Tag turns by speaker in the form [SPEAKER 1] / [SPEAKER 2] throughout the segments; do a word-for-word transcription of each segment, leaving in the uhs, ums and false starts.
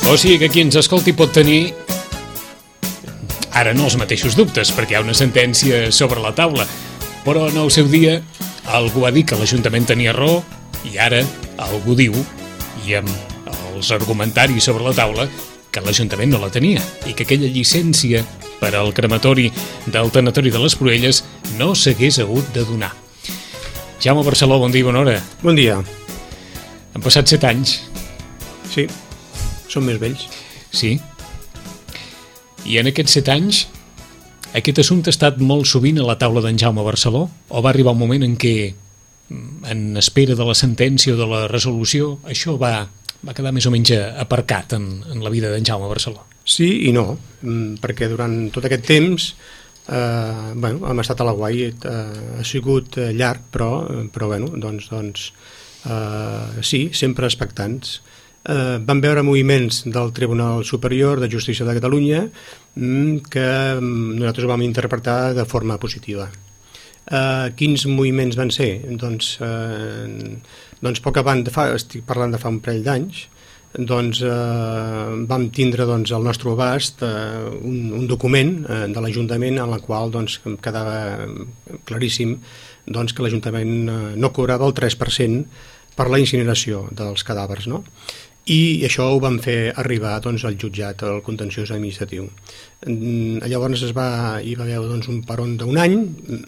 [SPEAKER 1] O sigui que qui ens escolti pot tenir ara no els mateixos dubtes, perquè hi ha una sentència sobre la taula, però en el seu dia algú va dir que l'Ajuntament tenia raó i ara algú diu, i amb els argumentaris sobre la taula, que l'Ajuntament no la tenia i que aquella llicència per al crematori del tanatori de les Proelles no s'hagués hagut de donar. Jaume Barceló, bon dia i bona hora.
[SPEAKER 2] Bon dia.
[SPEAKER 1] Han passat set anys.
[SPEAKER 2] Sí, som més vells.
[SPEAKER 1] Sí. I en aquests set anys aquest assumpte ha estat molt sovint a la taula d'en Jaume Barceló o va arribar un moment en què, en espera de la sentència o de la resolució, això va, va quedar més o menys aparcat en, en la vida d'en Jaume Barceló?
[SPEAKER 2] Sí i no, perquè durant tot aquest temps eh, bueno, hem estat a l'aguait, eh, ha sigut llarg, però, però bueno, doncs, doncs eh, sí, sempre expectants. Eh, vam veure moviments del Tribunal Superior de Justícia de Catalunya que nosaltres ho vam interpretar de forma positiva. Eh, quins moviments van ser? Doncs, eh, doncs poc abans, de fa, estic parlant de fa un parell d'anys, doncs eh, vam tindre doncs, al nostre abast eh, un, un document eh, de l'Ajuntament en el qual doncs, quedava claríssim doncs, que l'Ajuntament eh, no cobrava el tres per cent per la incineració dels cadàvers, no? I això ho vam fer arribar doncs, al jutjat, al contenciós administratiu. Llavors es va, hi va haver doncs, un peron d'un any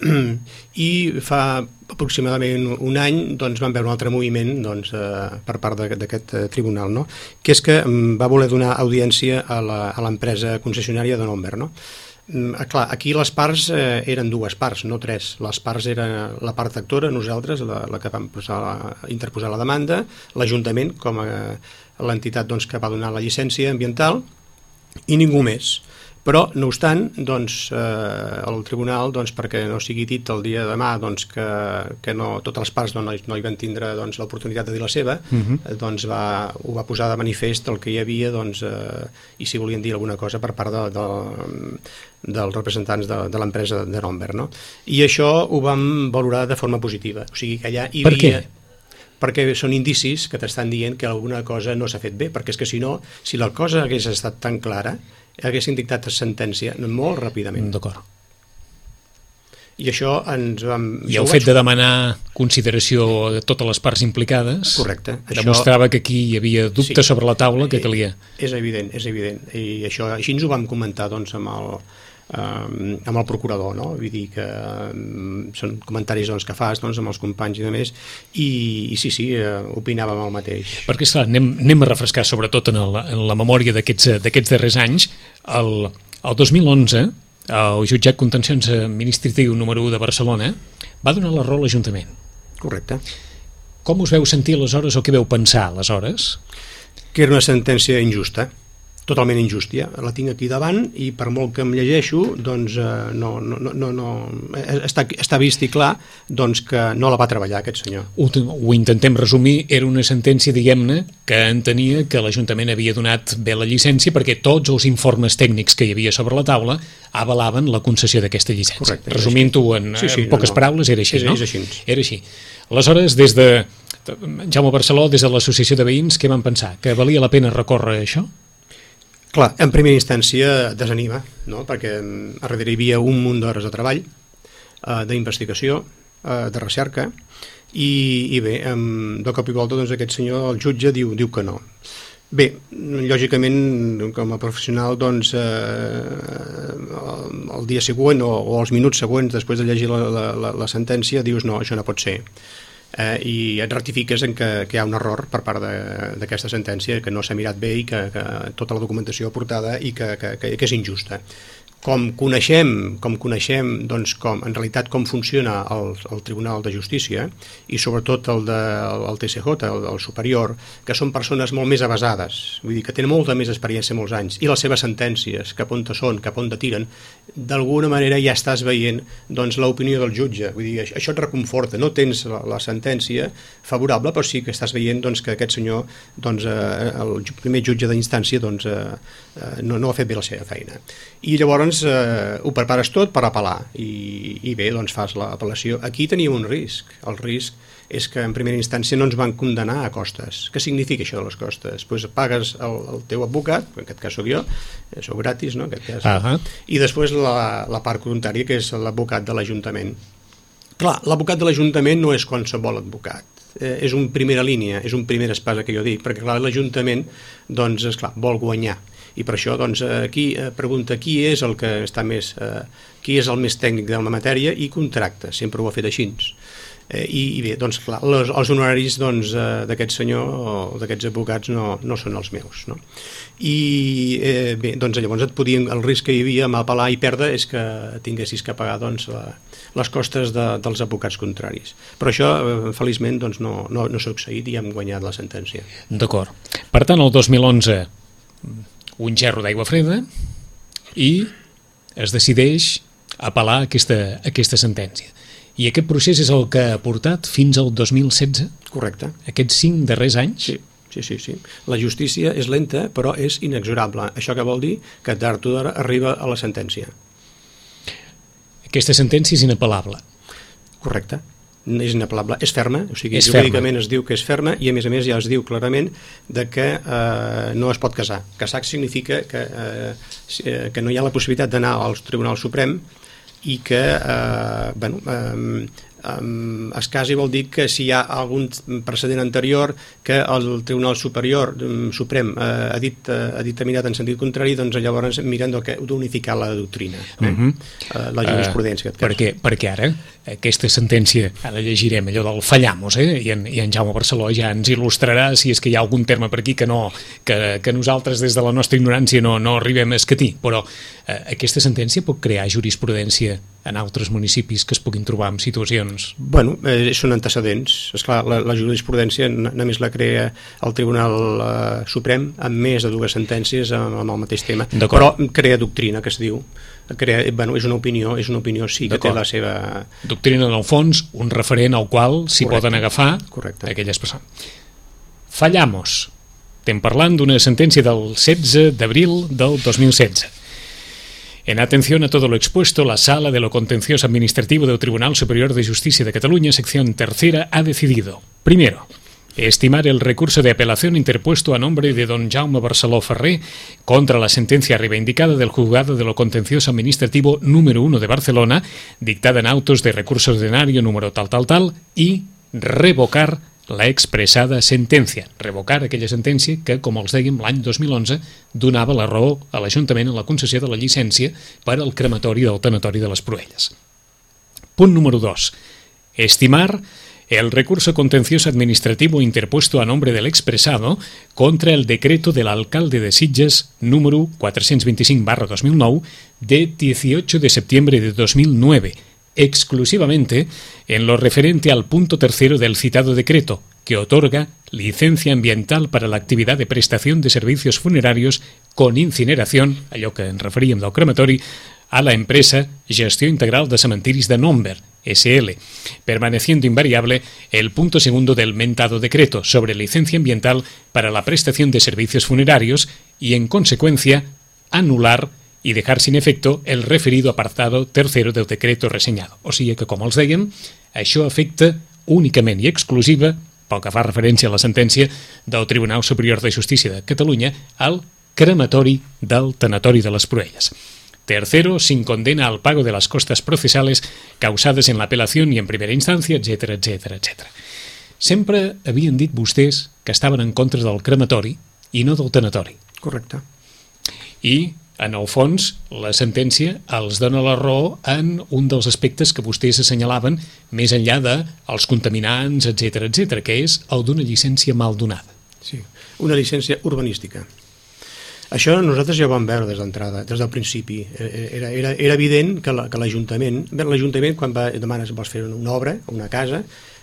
[SPEAKER 2] i fa aproximadament un any doncs, vam veure un altre moviment doncs, eh, per part d'aquest tribunal, no? Que és que va voler donar audiència a l'empresa concessionària de Nomber, no? Eh, clar, aquí les parts eh, eren dues parts, no tres. Les parts eren la part actora, nosaltres, la, la que vam posar la, interposar la demanda, l'Ajuntament com a l'entitat doncs, que va donar la llicència ambiental i ningú més. Però, no obstant, doncs, eh, el tribunal, doncs, perquè no sigui dit el dia de demà doncs, que, que no, totes les parts no, no hi van tindre doncs, l'oportunitat de dir la seva, uh-huh. doncs va, ho va posar de manifest el que hi havia doncs, eh, i si volien dir alguna cosa per part de, de, dels representants de, de l'empresa de Nomber, no? I això ho vam valorar de forma positiva. O sigui que allà hi havia...
[SPEAKER 1] Per què?
[SPEAKER 2] Perquè són indicis que t'estan dient que alguna cosa no s'ha fet bé, perquè és que si no, si la cosa hagués estat tan clara, haguessin dictat sentència molt ràpidament.
[SPEAKER 1] D'acord.
[SPEAKER 2] I això ens vam...
[SPEAKER 1] I el fet de demanar consideració de totes les parts implicades
[SPEAKER 2] correcte,
[SPEAKER 1] demostrava això... que aquí hi havia dubtes sí, sobre la taula que calia.
[SPEAKER 2] És evident, és evident. I això, així ens ho vam comentar doncs, amb el... Uh, amb el procurador, no? Vull dir que um, són comentaris doncs, que fas doncs, amb els companys i demés i, i sí, sí, uh, opinàvem el mateix.
[SPEAKER 1] Perquè esclar, anem, anem a refrescar sobretot en, el, en la memòria d'aquests d'aquests darrers anys. El, el dos mil onze el jutjat contenciós administratiu número u de Barcelona va donar la raó a l'Ajuntament.
[SPEAKER 2] Correcte.
[SPEAKER 1] Com us veu sentir aleshores o què veu pensar aleshores?
[SPEAKER 2] Que era una sentència injusta, totalment injust, ja. La tinc aquí davant i per molt que em llegeixo doncs eh, no, no, no, no, està, està vist i clar doncs, que no la va treballar aquest senyor.
[SPEAKER 1] Ho, ho intentem resumir, era una sentència, diguem-ne, que entenia que l'Ajuntament havia donat bé la llicència perquè tots els informes tècnics que hi havia sobre la taula avalaven la concessió d'aquesta llicència. Resumint-ho en, sí, sí, en poques no, no. paraules, era així,
[SPEAKER 2] és,
[SPEAKER 1] no?
[SPEAKER 2] És així.
[SPEAKER 1] Era així. Aleshores, des de Jaume Barceló, des de l'Associació de Veïns, què van pensar? Que valia la pena recórrer això?
[SPEAKER 2] Clar, en primera instància desanima, no? Perquè a darrere hi havia un munt d'hores de treball, eh, d'investigació, eh, de recerca, i, i bé, eh, de cop i volta doncs, aquest senyor, el jutge, diu, diu que no. Bé, lògicament, com a professional, doncs, eh, el dia següent o, o els minuts següents, després de llegir la, la, la sentència, dius no, això no pot ser. Eh, i et ratifiques en que, que hi ha un error per part d'aquesta sentència, que no s'ha mirat bé i que, que tota la documentació aportada i que, que, que, que és injusta. Com coneixem, com coneixem doncs, com, en realitat com funciona el, el Tribunal de Justícia i sobretot el, de, el T C J, el, el superior, que són persones molt més avasades, vull dir que tenen molta més experiència, molts anys, i les seves sentències, cap on te són, cap on te tiren, d'alguna manera ja estàs veient doncs, l'opinió del jutge, vull dir, això et reconforta, no tens la, la sentència favorable, però sí que estàs veient doncs, que aquest senyor, doncs, eh, el primer jutge d'instància doncs, eh, no, no ha fet bé la seva feina. I llavors llavors eh, ho prepares tot per apel·lar i, i bé, doncs fas l'apel·lació. Aquí teníem un risc. El risc és que en primera instància no ens van condenar a costes. Què significa això de les costes? Pues pagues el, el teu advocat, en aquest cas sóc jo, sou gratis, no? En aquest cas, uh -huh. I després la, la part voluntària, que és l'advocat de l'Ajuntament. Clar, l'advocat de l'Ajuntament no és qualsevol advocat. Eh, és un primera línia, és un primer espasa que jo dic, perquè clar, l'Ajuntament doncs, esclar, vol guanyar. I per això doncs, aquí eh, pregunta qui és el que està més, eh, qui és el més tècnic de la matèria i contracta, sempre ho ha fet així. Eh, i, I bé, doncs clar, les, els honoraris doncs, eh, d'aquest senyor o d'aquests advocats no, no són els meus, no? I eh, bé, doncs llavors et podien, el risc que hi havia amb apel·lar i perdre és que tinguessis que pagar doncs, la, les costes de, dels advocats contraris. Però això, eh, feliçment, doncs, no, no, no s'ha succeït i hem guanyat la sentència.
[SPEAKER 1] D'acord. Per tant, el dos mil onze, un gerro d'aigua freda i es decideix apel·lar aquesta, aquesta sentència. I aquest procés és el que ha portat fins al dos mil setze?
[SPEAKER 2] Correcte.
[SPEAKER 1] Aquests cinc darrers anys?
[SPEAKER 2] Sí, sí, sí. sí. La justícia és lenta, però és inexorable. Això que vol dir que tard o d'hora arriba a la sentència.
[SPEAKER 1] Aquesta sentència és inapel·lable?
[SPEAKER 2] Correcte. És inapel·lable. És ferma, o sigui,
[SPEAKER 1] és
[SPEAKER 2] jurídicament
[SPEAKER 1] ferma.
[SPEAKER 2] Es diu que és ferma i a més a més ja es diu clarament de que eh, no es pot casar. Casar significa que, eh, que no hi ha la possibilitat d'anar al Tribunal Suprem i que eh, bueno, eh, eh, es casi vol dir que si hi ha algun precedent anterior que el Tribunal Superior eh, Suprem eh, ha, dit, eh, ha dictaminat en sentit contrari, doncs llavors miren d'unificar la doctrina, eh? uh -huh. eh, la jurisprudència.
[SPEAKER 1] Uh, perquè, perquè ara aquesta sentència, ara llegirem allò del fallamos, eh? I, en, i en Jaume Barceló ja ens il·lustrarà si és que hi ha algun terme per aquí que, no, que, que nosaltres des de la nostra ignorància no, no arribem a escatir, però eh, aquesta sentència pot crear jurisprudència en altres municipis que es puguin trobar en situacions?
[SPEAKER 2] Bueno, eh, són antecedents. Esclar, la, la jurisprudència només la crea el Tribunal eh, Suprem amb més de dues sentències amb, amb el mateix tema, però crea doctrina, que es diu. Crea, bueno, és una opinió, és una opinió sí que té la seva...
[SPEAKER 1] Doctrina, en el fons, un referent al qual s'hi poden agafar
[SPEAKER 2] Correcte.
[SPEAKER 1] Aquelles persones. Fallamos. Estem parlant d'una sentència del setze d'abril del dos mil setze. En atención a todo lo expuesto, la Sala de lo Contencioso Administrativo del Tribunal Superior de Justicia de Cataluña, sección tercera, ha decidido, primero, estimar el recurso de apelación interpuesto a nombre de don Jaume Barceló Ferrer contra la sentencia reivindicada del Juzgado de lo Contencioso Administrativo número uno de Barcelona, dictada en autos de recurso ordinario número tal, tal, tal, y revocar la expressada sentència, revocar aquella sentència que, com els dèiem, l'any dos mil onze donava la raó a l'Ajuntament en la concessió de la llicència per al crematori del tanatori de les Proelles. Punt número dos. Estimar el recurso contencioso administrativo interpuesto a nombre del expresado contra el decreto del alcalde de Sitges número cuatrocientos veinticinco barra dos mil nou de dieciocho de septiembre de dos mil nueve, exclusivamente en lo referente al punto tercero del citado decreto, que otorga licencia ambiental para la actividad de prestación de servicios funerarios con incineración, allò que en referíem del crematori, a la empresa Gestió Integral de Cementiris de Nomber, S L, permaneciendo invariable el punto segundo del mentado decreto sobre licencia ambiental para la prestación de servicios funerarios y, en consecuencia, anular i dejar sin efecto el referido apartado tercero del decreto reseñado. O sigui que, com els dèiem, això afecta únicament i exclusiva, pel que fa referència a la sentència del Tribunal Superior de Justícia de Catalunya, al crematori del tanatori de les Proelles. Tercero, sin condena al pago de las costas procesales causadas en la apelación y en primera instancia, etcètera, etcètera, etcètera. Sempre havien dit vostès que estaven en contra del crematori i no del tanatori.
[SPEAKER 2] Correcte.
[SPEAKER 1] I, en el fons, la sentència els dona la raó en un dels aspectes que vostès assenyalaven més enllà dels contaminants, etcètera, etcètera, que és el d'una llicència mal donada.
[SPEAKER 2] Sí, una llicència urbanística. Això nosaltres ja ho vam veure des d'entrada, des del principi. Era, era, era evident que l'Ajuntament, l'Ajuntament quan va, demanes, vols fer una obra, una casa,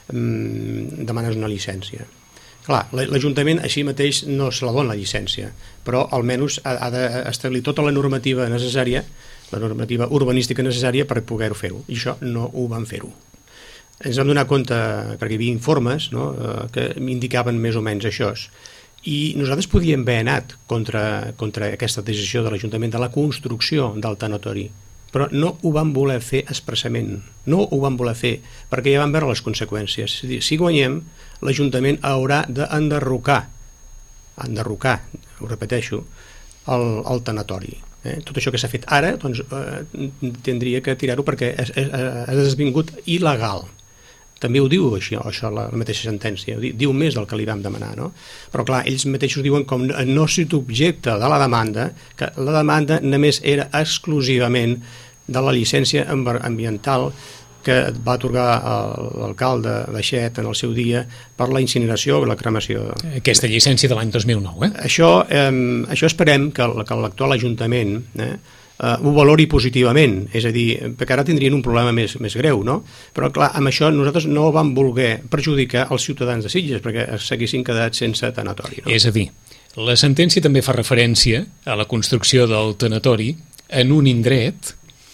[SPEAKER 2] mmm, demanes una llicència. Clar, l'Ajuntament així mateix no se la dona la llicència, però almenys ha, ha d'establir tota la normativa necessària, la normativa urbanística necessària per poder-ho fer-ho, i això no ho van fer-ho. Ens vam donar compte, perquè hi havia informes, no?, que indicaven més o menys això, I nosaltres podíem haver anat contra, contra aquesta decisió de l'Ajuntament de la construcció del tanatori, però no ho van voler fer expressament, no ho van voler fer, perquè ja van veure les conseqüències. És a dir, si guanyem, l'Ajuntament haurà d'enderrocar, enderrocar, ho repeteixo, el, el tanatori. Eh? Tot això que s'ha fet ara, doncs, eh, tindria que tirar-ho perquè ha esdevingut il·legal. També ho diu això, això la, la mateixa sentència, diu més del que li vam demanar, no? Però clar, ells mateixos diuen com no s'hi objecte de la demanda, que la demanda només era exclusivament de la llicència ambiental que va atorgar l'alcalde Baixet en el seu dia per la incineració o la cremació.
[SPEAKER 1] Aquesta llicència de l'any dos mil nou, eh?
[SPEAKER 2] Això, eh, això esperem que, que l'actual Ajuntament eh, Uh, ho valori positivament, és a dir, perquè ara tindrien un problema més, més greu, no? Però clar, amb això nosaltres no vam voler perjudicar els ciutadans de Sitges perquè s'haguessin quedat sense tanatori, no?
[SPEAKER 1] És a dir, la sentència també fa referència a la construcció del tanatori en un indret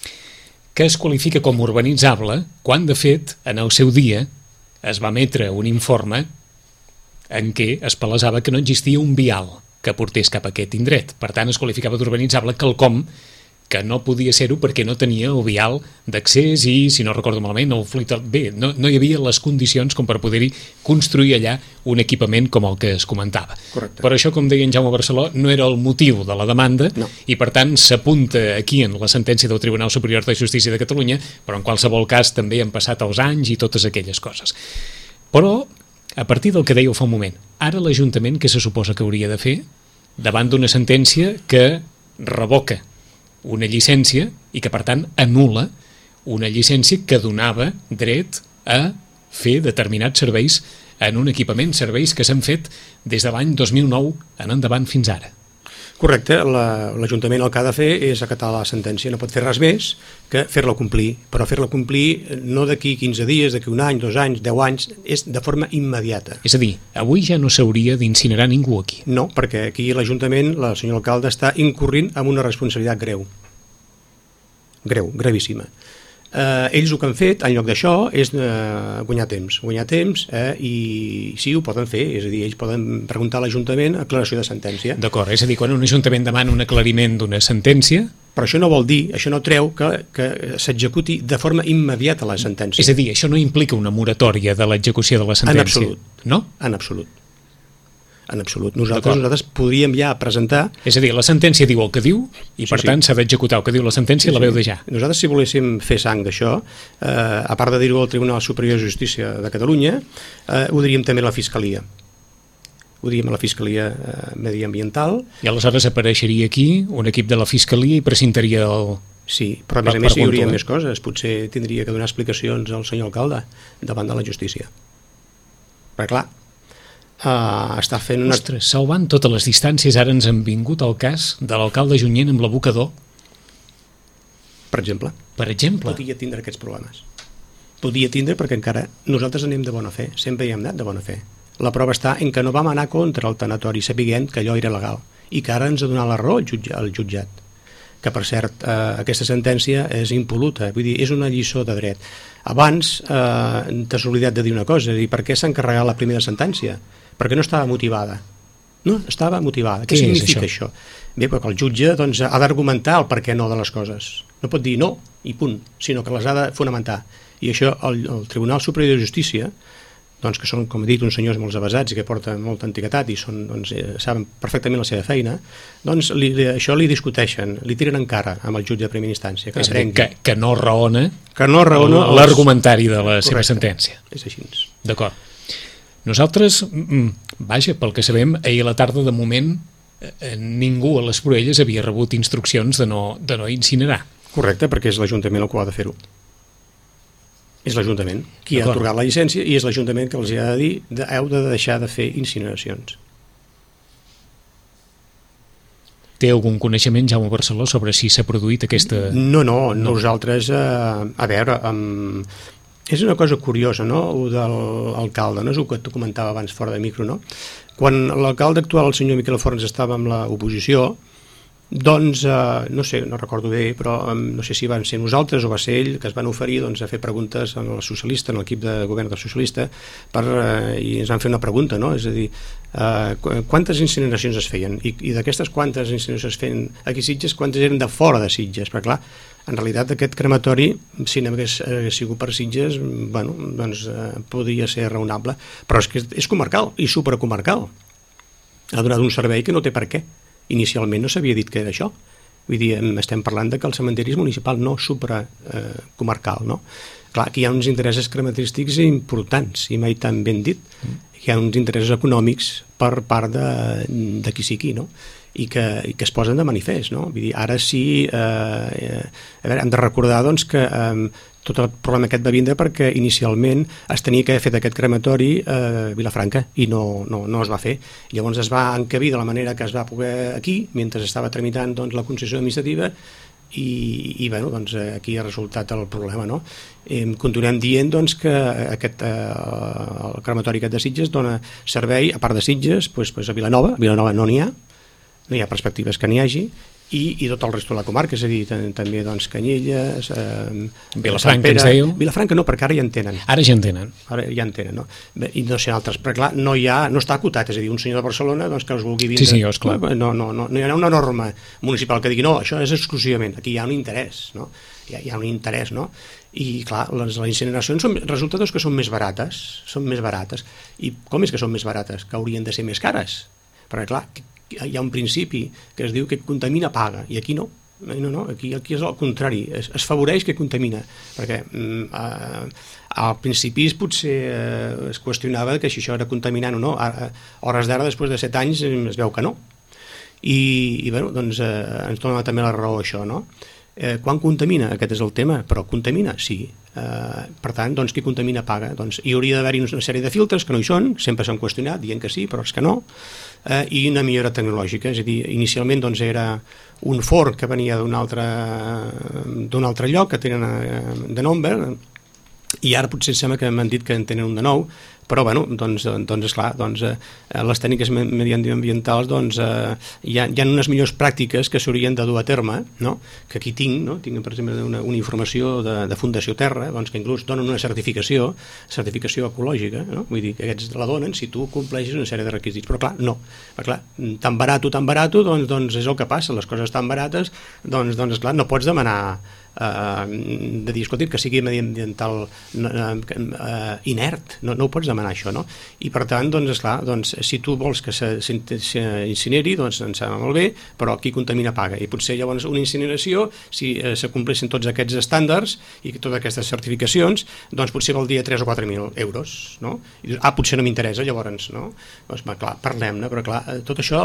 [SPEAKER 1] que es qualifica com urbanitzable quan, de fet, en el seu dia es va emetre un informe en què es palesava que no existia un vial que portés cap a aquest indret. Per tant, es qualificava d'urbanitzable quelcom que no podia ser-ho perquè no tenia el vial d'accés i, si no recordo malament, el fluid... Bé, no, no hi havia les condicions com per poder-hi construir allà un equipament com el que es comentava.
[SPEAKER 2] Correcte.
[SPEAKER 1] Per això, com deia en Jaume Barceló, no era el motiu de la demanda,
[SPEAKER 2] no.
[SPEAKER 1] I per tant s'apunta aquí en la sentència del Tribunal Superior de Justícia de Catalunya, però en qualsevol cas també han passat els anys i totes aquelles coses. Però, a partir del que dèieu fa un moment, ara l'Ajuntament què se suposa que hauria de fer davant d'una sentència que revoca una llicència i que, per tant, anul·la una llicència que donava dret a fer determinats serveis en un equipament, serveis que s'han fet des de l'any dos mil nou en endavant fins ara.
[SPEAKER 2] Correcte, l'Ajuntament el que ha de fer és acatar la sentència, no pot fer res més que fer-la complir, però fer-la complir no d'aquí quinze dies, d'aquí un any, dos anys, deu anys, és de forma immediata.
[SPEAKER 1] És a dir, avui ja no s'hauria d'incinerar ningú aquí.
[SPEAKER 2] No, perquè aquí l'Ajuntament, el senyor alcalde, està incorrint en una responsabilitat greu. Greu, gravíssima. Eh, ells el que han fet, en lloc d'això, és eh, guanyar temps. Guanyar temps eh, i sí, ho poden fer, és a dir, ells poden preguntar a l'Ajuntament aclaració de sentència.
[SPEAKER 1] D'acord, és a dir, quan un Ajuntament demana un aclariment d'una sentència...
[SPEAKER 2] Però això no vol dir, això no treu que, que s'executi de forma immediata la sentència.
[SPEAKER 1] És a dir, això no implica una moratòria de l'execució de la sentència.
[SPEAKER 2] En absolut.
[SPEAKER 1] No?
[SPEAKER 2] En absolut. En absolut. Nosaltres, nosaltres podríem ja presentar...
[SPEAKER 1] És a dir, la sentència diu el que diu i, per
[SPEAKER 2] sí, sí.
[SPEAKER 1] tant, s'ha d'executar el que diu la sentència i sí, la veu de ja.
[SPEAKER 2] Nosaltres, si voléssim fer sang d'això, eh, a part de dir-ho al Tribunal Superior de Justícia de Catalunya, eh, ho diríem també a la Fiscalia. Ho diríem a la Fiscalia eh, Mediambiental.
[SPEAKER 1] I aleshores apareixeria aquí un equip de la Fiscalia i presentaria el...
[SPEAKER 2] Sí, però a més a més hi hauria més coses. Potser tindria que donar explicacions al senyor alcalde davant de la justícia. Perquè, clar, Uh, està fent una...
[SPEAKER 1] Ostres, salvant totes les distàncies, ara ens han vingut el cas de l'alcalde Junyent amb l'abocador.
[SPEAKER 2] Per exemple.
[SPEAKER 1] Per exemple.
[SPEAKER 2] Podia tindre aquests problemes. Podia tindre perquè encara nosaltres anem de bona fe, sempre hi hem anat de bona fe. La prova està en que no vam anar contra el tanatori sapiguent que allò era legal i que ara ens ha donat la raó el, jutja, el jutjat. Que, per cert, eh, aquesta sentència és impol·luta, vull dir, és una lliçó de dret. Abans eh, t'has oblidat de dir una cosa, és a dir, per què s'ha encarregat la primera sentència? Perquè no estava motivada. No, estava motivada. Què, Què significa això? això? Bé, perquè el jutge doncs, ha d'argumentar el per què no de les coses. No pot dir no i punt, sinó que les ha de fonamentar. I això el, el Tribunal Superior de Justícia, doncs, que són, com he dit, uns senyors molt avesats i que porten molta antiguitat i són, doncs, eh, saben perfectament la seva feina, doncs li, li, això li discuteixen, li tiren en cara amb el jutge de primera instància. Que,
[SPEAKER 1] és a dir, que, que no raona,
[SPEAKER 2] que no raona
[SPEAKER 1] l'argumentari de la
[SPEAKER 2] Correcte.
[SPEAKER 1] seva sentència.
[SPEAKER 2] És així.
[SPEAKER 1] D'acord. Nosaltres, vaja, pel que sabem, ahir a la tarda, de moment, eh, ningú a les Proelles havia rebut instruccions de no, de no incinerar.
[SPEAKER 2] Correcte, perquè és l'Ajuntament el que ha de fer-ho. És l'Ajuntament qui ha atorgat la llicència i és l'Ajuntament que els ha de dir que heu de deixar de fer incineracions.
[SPEAKER 1] Té algun coneixement, Jaume Barceló, sobre si s'ha produït aquesta...
[SPEAKER 2] No, no, no. Nosaltres, eh, a veure, um, és una cosa curiosa, no?, el de l'alcalde, no és el que tu comentava abans fora de micro, no? Quan l'alcalde actual, el senyor Miquel Forns, estava amb l'oposició, Doncs, eh, no sé, no recordo bé, però eh, no sé si van ser nosaltres o va ser ell que es van oferir doncs, a fer preguntes al socialista, en l'equip de govern del socialista, per, eh, i ens van fer una pregunta, no? És a dir, eh, quantes incineracions es feien? I, i d'aquestes quantes incineracions es feien aquí a Sitges, quantes eren de fora de Sitges? Perquè clar, en realitat aquest crematori, si no hagués, hagués sigut per Sitges, bueno, doncs eh, podria ser raonable, però és que és comarcal i supercomarcal. Ha donat un servei que no té per què. Inicialment no s'havia dit que era això. Vull dir, estem parlant de que el cementeri és municipal, no supracomarcal, eh, no? Clar, aquí hi ha uns interessos crematístics importants, i mai tan ben dit. Hi ha uns interessos econòmics per part de, de qui sigui, no? I que, i que es posen de manifest, no? Vull dir, ara sí, eh, eh, a veure, hem de recordar doncs, que eh, tot el problema aquest va vindre perquè inicialment es tenia que haver fet aquest crematori a eh, Vilafranca i no, no, no es va fer. Llavors es va encabir de la manera que es va poder aquí, mentre estava tramitant doncs, la concessió administrativa, i, i bueno, doncs, aquí ha resultat el problema, no? Eh, continuem dient doncs, que aquest, eh, el crematori aquest de Sitges dona servei, a part de Sitges, doncs, doncs a Vilanova. A Vilanova no n'hi ha, no hi ha perspectives que n'hi hagi, i, i tot el resto de la comarca, és a dir, també doncs, Canyelles, eh,
[SPEAKER 1] Vilafranca, ens dèieu?
[SPEAKER 2] Vilafranca no, perquè ara ja en tenen.
[SPEAKER 1] Ara ja en tenen.
[SPEAKER 2] Ara ja en tenen, no? Bé, i no sé altres, però clar, no, hi ha, no està acotat, és a dir, un senyor de Barcelona doncs, que us vulgui vindre...
[SPEAKER 1] Sí, sí, és clar.
[SPEAKER 2] No, no, no, no hi ha una norma municipal que digui, no, això és exclusivament, aquí hi ha un interès, no? Hi ha, hi ha un interès, no? I clar, les, les incineracions són, resulta doncs, que són més barates, són més barates. I com és que són més barates? Que haurien de ser més cares. Perquè clar, hi ha un principi que es diu que contamina paga, i aquí no, no, no aquí, aquí és el contrari, es, es favoreix que contamina, perquè eh, al principi potser eh, es qüestionava que si això era contaminant o no, a, a hores d'ara, després de set anys, es veu que no, i, i bueno, doncs eh, ens dona també la raó això, no? Eh, quan contamina? Aquest és el tema, però contamina? Sí. Eh, per tant, doncs, qui contamina paga. Doncs, hi hauria d'haver-hi una sèrie de filtres que no hi són, sempre s'han qüestionat, dient que sí, però és que no, eh, i una millora tecnològica, és a dir, inicialment doncs, era un forn que venia d'un altre, d'un altre lloc, que tenen eh, de Nomber, i ara potser sembla que m'han dit que en tenen un de nou, però bueno, doncs, doncs esclar, doncs, eh, les tècniques mediambientals doncs, eh, hi, ha, hi ha unes millors pràctiques que s'haurien de dur a terme, no? Que aquí tinc, no? Tinc per exemple una, una informació de, de Fundació Terra, doncs, que inclús donen una certificació, certificació ecològica, no? Vull dir que aquests la donen si tu compleixes una sèrie de requisits, però clar, no, però clar, tan barato, tan barato, doncs, doncs és el que passa, les coses tan barates, doncs, doncs esclar, no pots demanar Uh, de dir, escolti, que sigui mediambiental uh, uh, inert, no, no ho pots demanar això, no? I per tant, doncs, esclar, doncs, si tu vols que s'incineri, doncs ens sembla molt bé, però qui contamina paga, i potser llavors una incineració, si uh, se compleixen tots aquests estàndards i totes aquestes certificacions, doncs potser valdria tres o quatre mil euros, no? I dius, ah, potser no m'interessa, llavors, no? Doncs, va, clar, parlem-ne, però clar, tot això,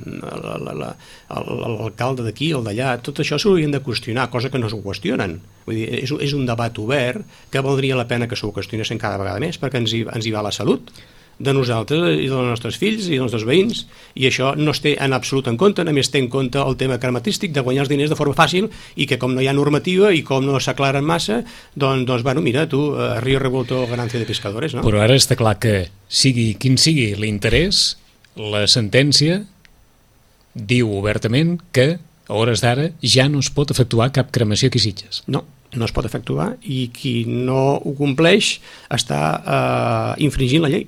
[SPEAKER 2] uh, l'alcalde d'aquí, el d'allà, tot això s'haurien de qüestionar, cosa que no s'ho qüestionen. Vull dir, és, és un debat obert que valdria la pena que s'ho qüestionessin cada vegada més, perquè ens hi, ens hi va la salut de nosaltres i dels nostres fills i dels nostres veïns, i això no es té en absolut en compte, només té en compte el tema crematístic de guanyar els diners de forma fàcil, i que com no hi ha normativa i com no s'aclaren massa, doncs, doncs bueno, mira, tu, eh, Río Revuelto, ganancia de pescadores, no?
[SPEAKER 1] Però ara està clar que, sigui quin sigui l'interès, la sentència diu obertament que a hores d'ara ja no es pot efectuar cap cremació aquí a Sitges.
[SPEAKER 2] No, no es pot efectuar, i qui no ho compleix està eh, infringint la llei.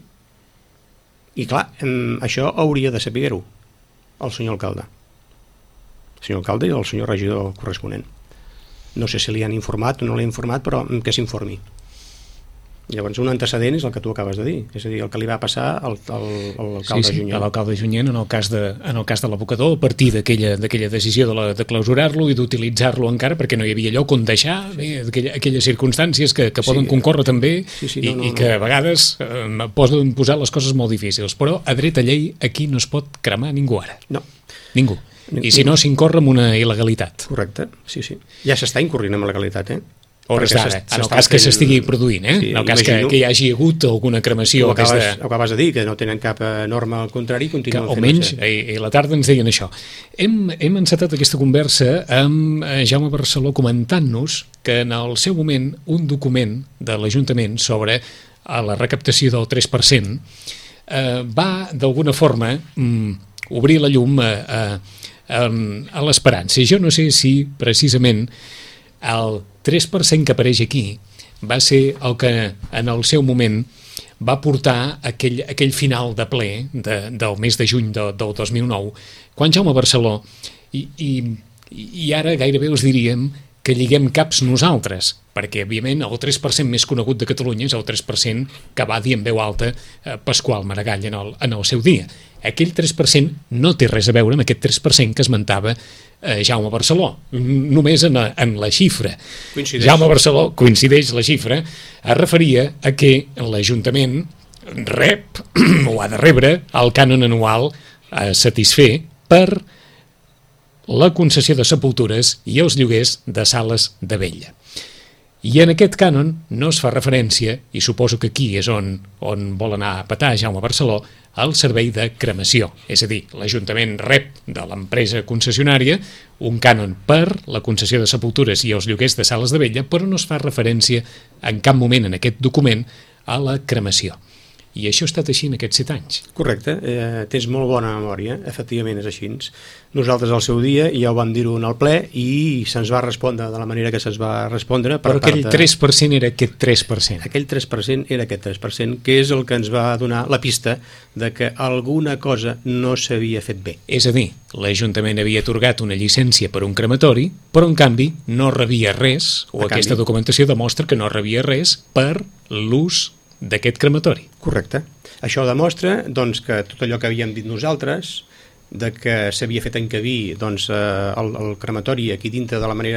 [SPEAKER 2] I clar, eh, això hauria de saber-ho el senyor alcalde. El senyor alcalde i el senyor regidor corresponent. No sé si li han informat o no li han informat, però que s'informi. Llavors, un antecedent és el que tu acabes de dir, és a dir, el que li va passar al, al, a l'alcalde
[SPEAKER 1] sí, sí,
[SPEAKER 2] Junyent.
[SPEAKER 1] A l'alcalde Junyent, en el cas de, en el cas de l'abocador, a partir d'aquella decisió de, la, de clausurar-lo i d'utilitzar-lo encara, perquè no hi havia lloc on deixar, sí. Bé, aquella, aquelles circumstàncies que, que poden sí, concórrer també, sí, sí, no, i, no, i que a vegades eh, poden posar les coses molt difícils, però a dreta llei aquí no es pot cremar ningú ara.
[SPEAKER 2] No.
[SPEAKER 1] Ningú. I si no, s'incorre amb una il·legalitat.
[SPEAKER 2] Correcte, sí, sí. Ja s'està incorrint amb legalitat, eh?
[SPEAKER 1] Hores d'ara, en el cas que s'estigui produint, eh? Sí, en el cas que, que hi hagi hagut alguna cremació.
[SPEAKER 2] Ho acabes, de... ho acabes de dir, que no tenen cap norma al contrari, continuen
[SPEAKER 1] fent almenys, i, i la tarda ens deien això. Hem, hem encetat aquesta conversa amb Jaume Barceló comentant-nos que en el seu moment un document de l'Ajuntament sobre la recaptació del tres per cent eh, va d'alguna forma mm, obrir la llum a, a, um, a l'esperança. Jo no sé si precisament el tres per cent que apareix aquí va ser el que en el seu moment va portar aquell, aquell final de ple de, del mes de juny de, del dos mil nou, quan Jaume Barceló, i, i, i ara gairebé us diríem que lliguem caps nosaltres, perquè, òbviament, el tres per cent més conegut de Catalunya és el tres per cent que va dir en veu alta eh, Pasqual Maragall en el, en el seu dia. Aquell tres per cent no té res a veure amb aquest tres per cent que esmentava eh, Jaume Barceló, només en la, en la xifra.
[SPEAKER 2] Coincideix.
[SPEAKER 1] Jaume Barceló, coincideix la xifra, es referia a que l'Ajuntament rep o ha de rebre el cànon anual a satisfer per la concessió de sepultures i els lloguers de sales de vetlla. I en aquest cànon no es fa referència, i suposo que aquí és on, on vol anar a petar Jaume Barceló, al servei de cremació. És a dir, l'Ajuntament rep de l'empresa concessionària un cànon per la concessió de sepultures i els lloguers de sales de vetlla, però no es fa referència en cap moment en aquest document a la cremació. I això ha estat així en aquests set anys.
[SPEAKER 2] Correcte, eh, tens molt bona memòria, efectivament és així. Nosaltres al seu dia ja ho vam dir-ho en el ple i se'ns va respondre de la manera que se'ns va respondre. Per
[SPEAKER 1] Però aquell
[SPEAKER 2] part de...
[SPEAKER 1] tres per cent era aquest tres per cent.
[SPEAKER 2] Aquell tres per cent era aquest tres per cent, que és el que ens va donar la pista de que alguna cosa no s'havia fet bé.
[SPEAKER 1] És a dir, l'Ajuntament havia atorgat una llicència per un crematori, però en canvi no rebia res, o
[SPEAKER 2] A
[SPEAKER 1] aquesta
[SPEAKER 2] canvi.
[SPEAKER 1] documentació demostra que no rebia res per l'ús d'aquest crematori.
[SPEAKER 2] Correcte. Això demostra doncs, que tot allò que havíem dit nosaltres, de que s'havia fet encabir doncs, eh, el, el crematori aquí dintre de la manera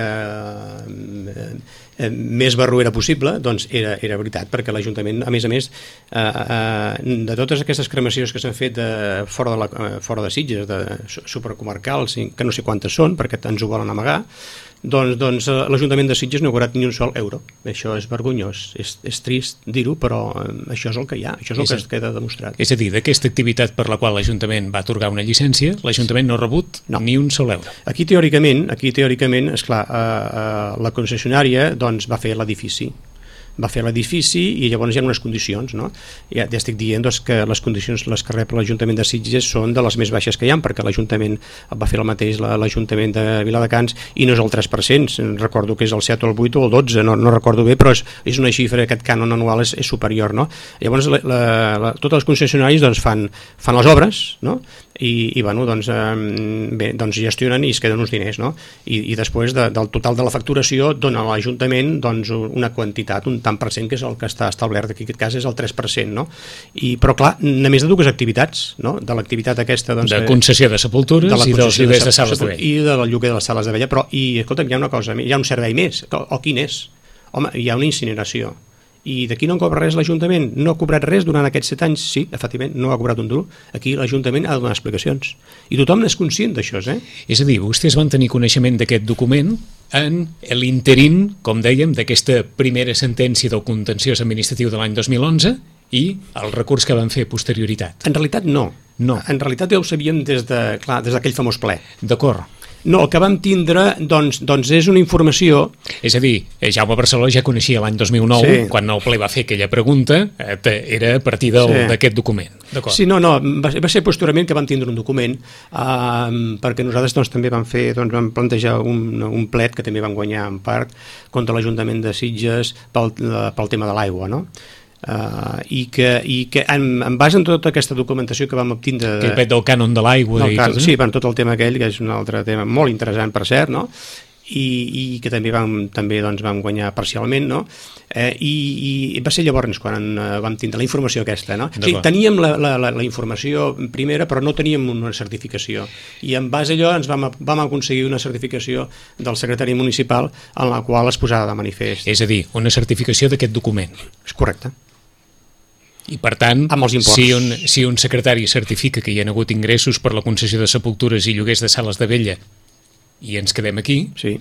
[SPEAKER 2] eh, eh, més barruera possible, doncs era, era veritat, perquè l'Ajuntament, a més a més, eh, eh, de totes aquestes cremacions que s'han fet de, fora, de la, eh, fora de Sitges, de supercomarcals, que no sé quantes són, perquè ens ho volen amagar, doncs, doncs l'Ajuntament de Sitges no ha cobrat ni un sol euro. Això és vergonyós, és, és trist dir-ho, però això és el que hi ha, això és el és que es queda demostrat.
[SPEAKER 1] És a dir, d'aquesta activitat per la qual l'Ajuntament va atorgar una llicència, l'Ajuntament no ha rebut no. ni un sol euro.
[SPEAKER 2] Aquí teòricament, aquí teòricament, esclar, eh, eh, la concessionària doncs, va fer l'edifici, va fer l'edifici i llavors hi ha unes condicions, no? Ja, ja estic dient doncs, que les condicions les que rep l'Ajuntament de Sitges són de les més baixes que hi ha, perquè l'Ajuntament va fer el mateix l'Ajuntament de Viladecans i no és el tres per cent, recordo que és el set o el vuit o el dotze, no, no recordo bé, però és, és una xifra, aquest cànon anual és, és superior, no? Llavors la, la, la, totes les concessionàries doncs, fan, fan les obres, no? I, i bueno, doncs, eh, bé, doncs gestionen i es queden uns diners, no? I, i després de, del total de la facturació dona a l'Ajuntament doncs, una quantitat, un tant per cent, que és el que està establert, aquí en aquest cas és el tres per cent, no? I, però clar, només de dues activitats, no? De l'activitat aquesta doncs,
[SPEAKER 1] de concessió de sepultures de i dels lloguers de, de sales de vella.
[SPEAKER 2] I de la lloguer de les sales de vella, però, i escolta, hi ha una cosa, hi ha un servei més, o, o quin és? Home, hi ha una incineració. I d'aquí no en cobra res l'Ajuntament? No ha cobrat res durant aquests set anys? Sí, efectivament, no ha cobrat un duro. Aquí l'Ajuntament ha de donar explicacions. I tothom n'és conscient d'això, eh?
[SPEAKER 1] És a dir, vostès van tenir coneixement d'aquest document en l'interín, com dèiem, d'aquesta primera sentència del contenciós administratiu de l'any dos mil onze i el recurs que van fer posterioritat.
[SPEAKER 2] En realitat no.
[SPEAKER 1] No.
[SPEAKER 2] En realitat ja ho sabíem des de, clar, des d'aquell famós ple.
[SPEAKER 1] D'acord.
[SPEAKER 2] No, el que vam tindre doncs, doncs és una informació...
[SPEAKER 1] És a dir, Jaume Barceló ja coneixia l'any dos mil nou, sí. quan el ple va fer aquella pregunta, eh, era a partir d'aquest sí. document.
[SPEAKER 2] Sí, no, no, va, va ser posteriorment que vam tindre un document, eh, perquè nosaltres doncs, també vam fer, doncs, vam plantejar un, un plet que també vam guanyar en part contra l'Ajuntament de Sitges pel, pel tema de l'aigua, no? Uh, i que, i que en, en base en tota aquesta documentació que vam obtindre de,
[SPEAKER 1] aquell pet del cànon de l'aigua i
[SPEAKER 2] can,
[SPEAKER 1] tot,
[SPEAKER 2] sí, bueno, tot el tema aquell, que és un altre tema molt interessant per cert, no? I, i que també vam, també, doncs, vam guanyar parcialment, no? Eh, i, i va ser llavors quan uh, vam tindre la informació aquesta, no? Sí, teníem la, la, la, la informació primera, però no teníem una certificació, i en base a allò ens vam, vam aconseguir una certificació del secretari municipal en la qual es posava de manifest.
[SPEAKER 1] És a dir, una certificació d'aquest document.
[SPEAKER 2] És correcte.
[SPEAKER 1] I per tant,
[SPEAKER 2] si
[SPEAKER 1] un, si un secretari certifica que hi ha hagut ingressos per la concessió de sepultures i lloguers de sales de vella i ens quedem aquí,
[SPEAKER 2] sí.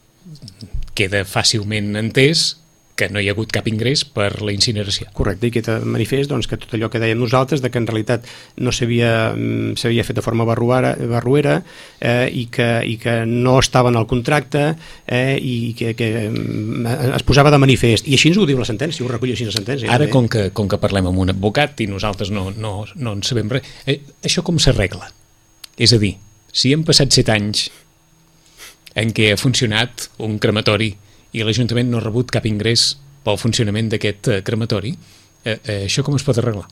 [SPEAKER 1] queda fàcilment entès que no hi ha hagut cap ingrés per la incineració.
[SPEAKER 2] Correcte, i queda manifest doncs, que tot allò que dèiem nosaltres, de que en realitat no s'havia s'havia fet de forma barruera, barruera eh, i, que, i que no estava en el contracte eh, i que, que es posava de manifest. I així ens ho diu la sentència, ho recull així la sentència.
[SPEAKER 1] Ara, com que, com que parlem amb un advocat i nosaltres no, no, no en sabem res, eh, això com s'arregla? És a dir, si han passat set anys en què ha funcionat un crematori i l'Ajuntament no ha rebut cap ingrés pel funcionament d'aquest eh, crematori, eh, eh, això com es pot arreglar?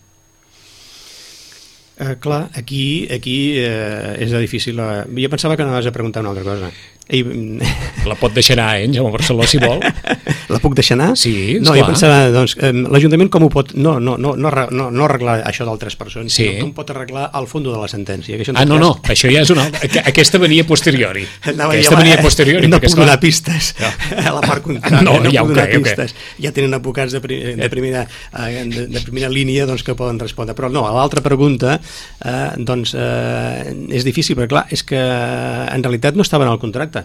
[SPEAKER 2] Eh, clar, aquí, aquí eh, és difícil. Eh, jo pensava que anaves a preguntar una altra cosa. I...
[SPEAKER 1] La pot deixar anar, eh, en Jaume Barceló, si vol.
[SPEAKER 2] La puc deixar anar?
[SPEAKER 1] Sí,
[SPEAKER 2] no,
[SPEAKER 1] esclar.
[SPEAKER 2] jo pensava, doncs, eh, l'Ajuntament com ho pot... No, no, no, no, no, no arreglar això del tres per cent,
[SPEAKER 1] sí.
[SPEAKER 2] sinó com pot arreglar el fons de la sentència. Que això
[SPEAKER 1] ah, no, no, això ja és una altra... Aquesta venia posteriori.
[SPEAKER 2] No,
[SPEAKER 1] Aquesta
[SPEAKER 2] ja,
[SPEAKER 1] venia posteriori.
[SPEAKER 2] No
[SPEAKER 1] perquè,
[SPEAKER 2] puc
[SPEAKER 1] esclar...
[SPEAKER 2] donar pistes no. a la part contrària.
[SPEAKER 1] No,
[SPEAKER 2] no
[SPEAKER 1] ja
[SPEAKER 2] puc
[SPEAKER 1] ho
[SPEAKER 2] donar
[SPEAKER 1] crec,
[SPEAKER 2] pistes. Okay. Ja tenen advocats de, pri de, primera, de, de primera línia doncs, que poden respondre. Però no, a l'altra pregunta, eh, doncs, eh, és difícil, perquè clar, és que en realitat no estava en el contracte.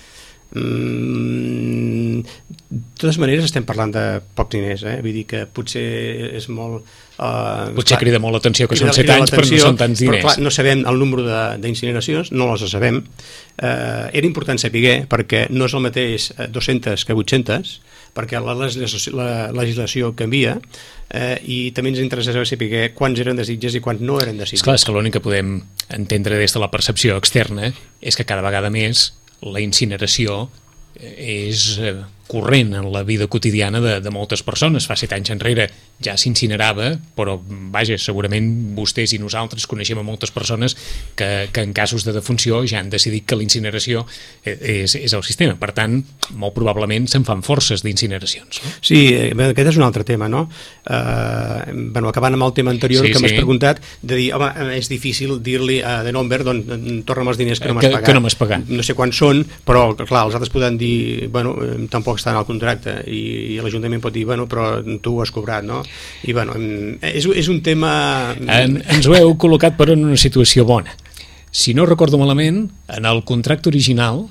[SPEAKER 2] Mm, de totes maneres estem parlant de pocs diners, eh? Vull dir que potser és molt... Uh,
[SPEAKER 1] potser
[SPEAKER 2] clar,
[SPEAKER 1] crida molt l'atenció que són set anys però no són tants diners,
[SPEAKER 2] però clar, no sabem el número d'incineracions, no les sabem. Uh, era important saber perquè no és el mateix dues-centes que vuit-centes, perquè la legislació, la legislació canvia, eh, i també ens interessa saber quants eren desitges i quants no eren desitges.
[SPEAKER 1] Esclar, és que l'únic que podem entendre des de la percepció externa és que cada vegada més la incineració és corrent en la vida quotidiana de, de moltes persones. Fa set anys enrere ja s'incinerava, però vaja, segurament vostès i nosaltres coneixem a moltes persones que, que en casos de defunció ja han decidit que la incineració és, és el sistema. Per tant, molt probablement se'n fan forces d'incineracions. No?
[SPEAKER 2] Sí, aquest és un altre tema, no? Uh, bueno, acabant amb el tema anterior sí, que sí. m'has preguntat, de dir, home, és difícil dir-li a De Nomber, doncs torna'm els diners que no m'has pagat.
[SPEAKER 1] Que no m'has pagat.
[SPEAKER 2] No sé quants són, però clar, els altres poden dir, bueno, tampoc estan al contracte, i, i l'Ajuntament pot dir, bueno, però tu ho has cobrat, no? I bueno, és, és un tema...
[SPEAKER 1] En, ens ho heu col·locat però en una situació bona. Si no recordo malament, en el contracte original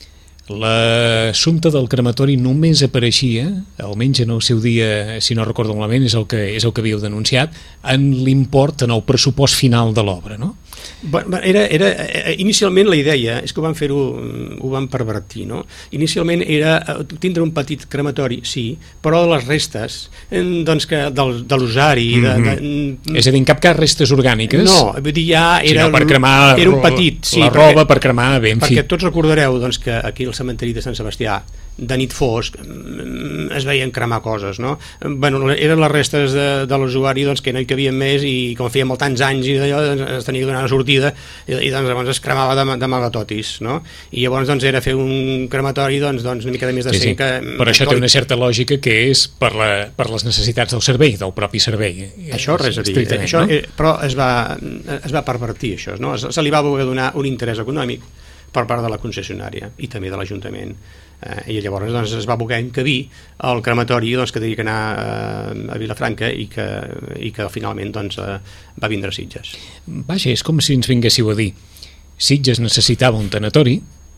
[SPEAKER 1] l'assumpte del crematori només apareixia, almenys en el seu dia, si no recordo malament, és el que, és el que havíeu denunciat, en l'import, en el pressupost final de l'obra, no?
[SPEAKER 2] Era, era, inicialment la idea és que ho van fer-ho, ho van pervertir, no? Inicialment era tindre un petit crematori, sí, però de les restes doncs que del, de l'usari mm-hmm. de, de...
[SPEAKER 1] És a dir, en cap cas restes orgàniques?
[SPEAKER 2] No, vull dir, ja era,
[SPEAKER 1] per cremar
[SPEAKER 2] era un petit, sí,
[SPEAKER 1] la roba, perquè, per cremar bé, en fi.
[SPEAKER 2] Perquè tots recordareu doncs, que aquí al cementeri de Sant Sebastià de nit fosc es veien cremar coses, no? Bueno, eren les restes de, de l'usuari doncs, que no hi cabien més i com feia molt tants anys i d'allò doncs, es tenia que donar una sortida i, i doncs llavors es cremava de, de magatotis, no? I llavors doncs era fer un crematori doncs, doncs una mica de més de
[SPEAKER 1] sí,
[SPEAKER 2] sí. que...
[SPEAKER 1] Però això té una certa lògica que és per, la, per les necessitats del servei, del propi servei.
[SPEAKER 2] Això res a dir, això, no? Però es va, es va pervertir això, no? Se, se li va voler donar un interès econòmic per part de la concessionària i també de l'Ajuntament. Eh, i llavors doncs, es va voler encabir el crematori doncs, que tenia que anar eh, a Vilafranca i que, i que finalment doncs, eh, va vindre a Sitges.
[SPEAKER 1] Vaja, és com si ens vinguéssiu a dir Sitges necessitava un tanatori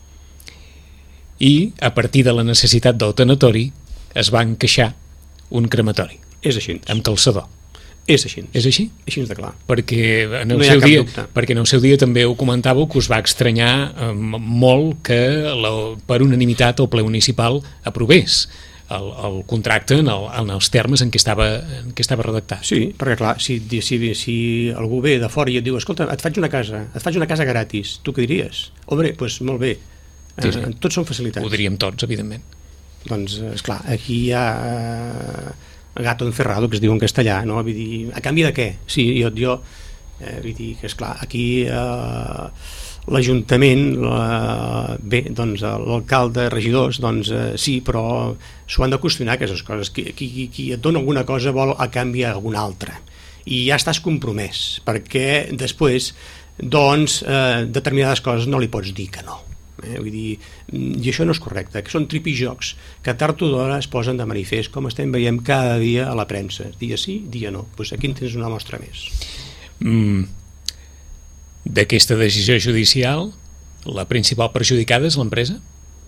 [SPEAKER 1] i a partir de la necessitat del tanatori es va encaixar un crematori.
[SPEAKER 2] És així.
[SPEAKER 1] Amb calçador.
[SPEAKER 2] És així.
[SPEAKER 1] És així?
[SPEAKER 2] Així de clar.
[SPEAKER 1] Perquè en el,
[SPEAKER 2] no
[SPEAKER 1] seu dia, perquè en el seu dia també ho comentàveu que us va estranyar eh, molt que la, per unanimitat el ple municipal aprovés el, el contracte en, el, en els termes en què estava, en què estava redactat.
[SPEAKER 2] Sí, perquè clar, si, si, si algú ve de fora i et diu, escolta, et faig una casa, et faig una casa gratis, tu què diries? Home, doncs pues, molt bé. Sí, sí. Eh, tots són facilitats.
[SPEAKER 1] Ho diríem tots, evidentment.
[SPEAKER 2] Doncs, esclar, aquí hi ha... Eh, gato encerrado, que es diu en castellà, no? Vull dir, a canvi de què? Sí, jo, jo eh, vull dir que, esclar, aquí eh, l'Ajuntament, la, bé, doncs l'alcalde, regidors, doncs eh, sí, però s'ho han de qüestionar aquestes coses. Qui, qui, qui et dona alguna cosa vol a canvi alguna altra. I ja estàs compromès, perquè després, doncs, eh, determinades coses no li pots dir que no. Eh, vull dir, i això no és correcte, que són tripijocs que tard o d'hora es posen de manifest, com estem veient cada dia a la premsa, dia sí, dia no. Pues aquí en tens una mostra més.
[SPEAKER 1] Mm. D'aquesta decisió judicial la principal perjudicada és l'empresa?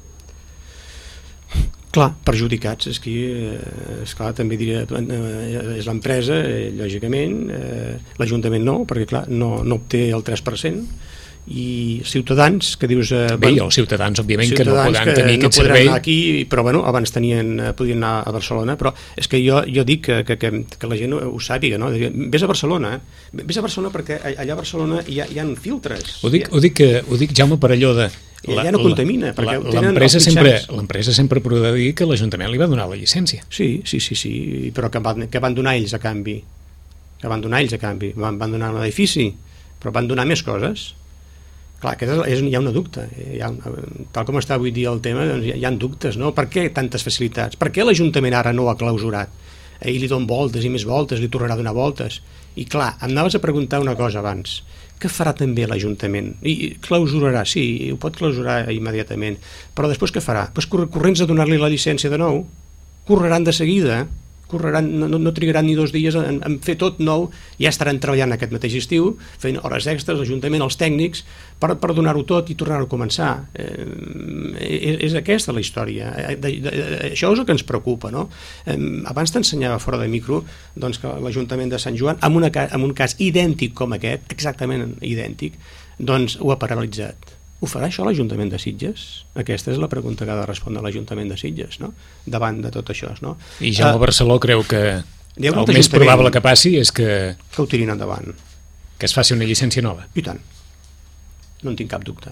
[SPEAKER 2] Clar, perjudicats, és que és clar, també diria, és l'empresa, eh, lògicament, eh, l'Ajuntament no, perquè clar, no, no obté el tres per cent i Ciutadans, que dius... Eh,
[SPEAKER 1] Bé, i els ciutadans, òbviament, que no podran
[SPEAKER 2] que
[SPEAKER 1] tenir
[SPEAKER 2] no
[SPEAKER 1] aquest servei.
[SPEAKER 2] anar aquí, però bueno, abans tenien, podien anar a Barcelona, però és que jo, jo dic que, que, que, que la gent ho sàpiga, no? Vés a Barcelona, vés a Barcelona perquè allà a Barcelona hi ha, hi ha filtres.
[SPEAKER 1] Ho dic, ho dic, ho dic Jaume, per allò de...
[SPEAKER 2] La, ja no contamina, perquè
[SPEAKER 1] l'empresa sempre, l'empresa sempre prova de dir que l'Ajuntament li va donar la llicència.
[SPEAKER 2] Sí, sí, sí, sí, però que van, que van donar ells a canvi. Que van donar ells a canvi. Van, van donar un edifici, però van donar més coses. Clar, aquest és, és, hi ha una dubte. Hi ha, tal com està avui dia el tema, doncs hi, ha, hi ha dubtes, no? Per què tantes facilitats? Per què l'Ajuntament ara no ho ha clausurat? Ell li don voltes i més voltes, li tornarà a donar voltes. I clar, em anaves a preguntar una cosa abans. Què farà també l'Ajuntament? I clausurarà, sí, ho pot clausurar immediatament, però després què farà? Pues corrents a donar-li la llicència de nou, correran de seguida, correran, no, no trigaran ni dos dies en, en fer tot nou, ja estaran treballant aquest mateix estiu, fent hores extres, l'Ajuntament, els tècnics, per, per donar-ho tot i tornar-ho a començar. Eh, és, és aquesta la història. Eh, de, de, de, això és el que ens preocupa, no? Eh, abans t'ensenyava fora de micro doncs, que l'Ajuntament de Sant Joan, en, una, en un cas idèntic com aquest, exactament idèntic, doncs ho ha paralitzat. Ho farà això l'Ajuntament de Sitges? Aquesta és la pregunta que ha de respondre l'Ajuntament de Sitges, no? Davant de tot això, no?
[SPEAKER 1] I Jaume uh, Barceló creu que el més probable que passi és que...
[SPEAKER 2] Que ho tirin endavant.
[SPEAKER 1] Que es faci una llicència nova.
[SPEAKER 2] I tant. No en tinc cap dubte.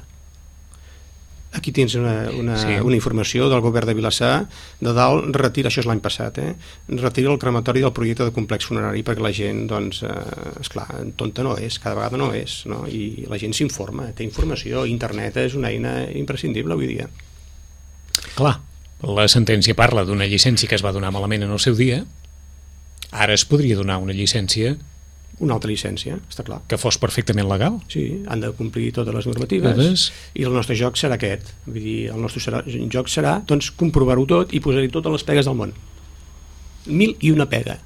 [SPEAKER 2] Aquí tens una, una,
[SPEAKER 1] sí.
[SPEAKER 2] una informació del govern de Vilassar, de dalt retira, això és l'any passat, eh? retira el crematori del projecte de complex funerari perquè la gent, doncs, eh, esclar, tonta no és, cada vegada no és, no? I la gent s'informa, té informació, internet és una eina imprescindible avui dia.
[SPEAKER 1] Clar, la sentència parla d'una llicència que es va donar malament en el seu dia, ara es podria donar una llicència...
[SPEAKER 2] Una altra llicència, està clar.
[SPEAKER 1] Que fos perfectament legal?
[SPEAKER 2] Sí, han de complir totes les normatives. Totes. I el nostre joc serà aquest. Vull dir, el nostre serà, joc serà doncs, comprovar-ho tot i posar-hi totes les pegues del món. Mil i una pega.